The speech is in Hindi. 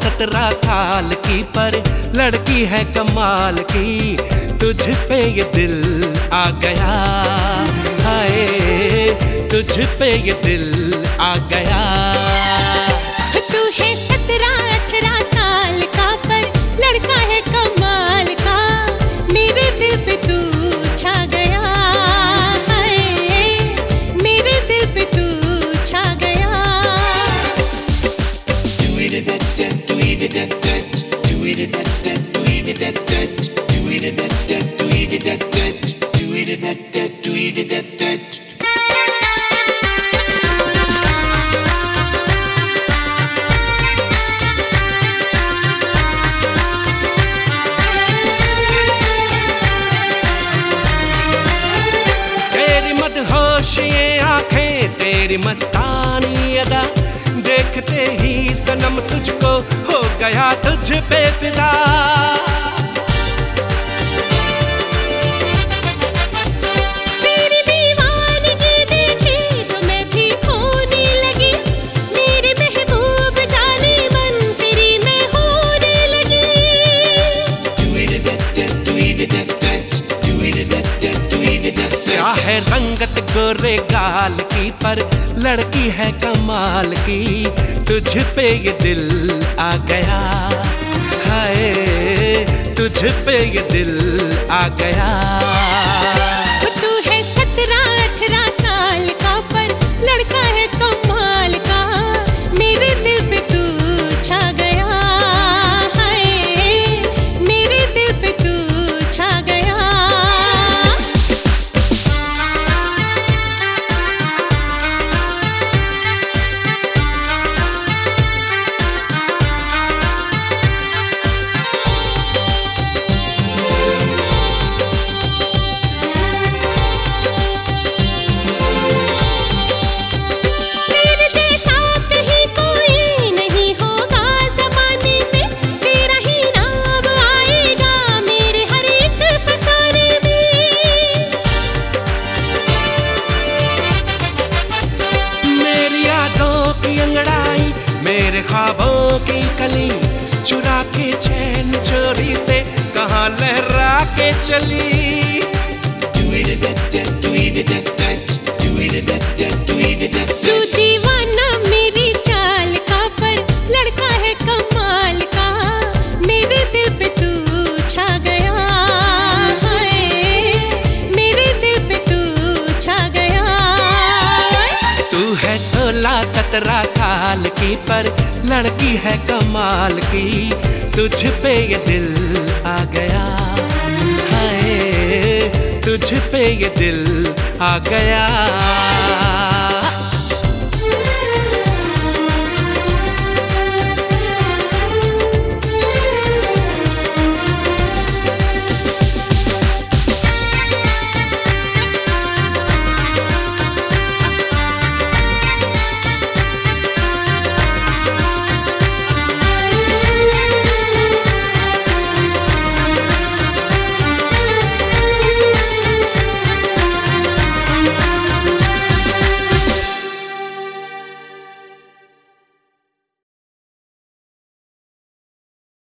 17 साल की पर लड़की है कमाल की, तुझ पे ये दिल आ गया, हाय तुझ पे ये दिल आ गया। तू है 17-18 साल का पर लड़का है कमाल का, मेरे दिल पे तू छा गया, हाय मेरे दिल पे तू छा गया। तेरी मदहोश ये आंखें, तेरी मस्तानी अदा, देखते ही सनम तुझको हो गया तुझ पे फिदा। तेरी दीवानगी देखी तो मैं भी खोने लगी, मेरे महबूब जाने मन तेरी मैं होने लगी। क्या है रंगत गोरे गाल की पर लड़की है कमाल की, तुझ पे ये दिल आ गया, हाय तुझ पे ये दिल आ गया। तू है 17-18 साल का पर लड़का है कमाल का, मेरे दिल पे तू छा गया, हाय मेरे दिल पे तू छा गया। तेरे जैसा कहीं कोई नहीं होगा ज़माने में, तेरा ही नाम आएगा मेरे हर एक फसाने में। मेरी यादों की अंगड़ाई, मेरे ख्वाबों की कली, चुरा के चैन चोरी से कहाँ लहरा के चली। तू दीवाना मेरी चाल का पर लड़का है कमाल का, मेरे दिल पे तू छा गया, हाय मेरे दिल पे तू छा गया। तू है 16-17 साल की पर लड़की है कमाल की, तुझ पे ये दिल आ गया, हाय तुझ पे ये दिल आ गया।